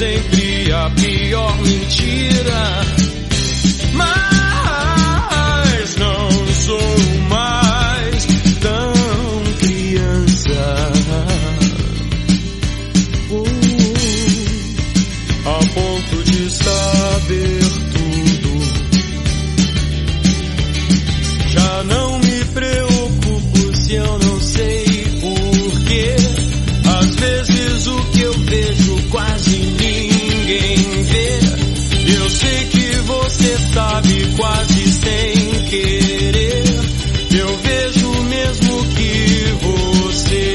sempre a pior mentira. Mas não sou mais tão criança, a ponto de saber tudo. Já não me preocupo se eu não sei porquê. Às vezes o que eu vejo quase ninguém vê. Eu sei que você sabe quase sem querer. Eu vejo mesmo que você.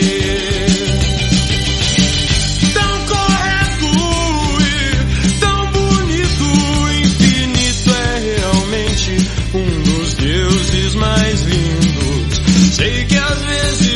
Tão correto e tão bonito, infinito é realmente um dos deuses mais lindos. Sei que às vezes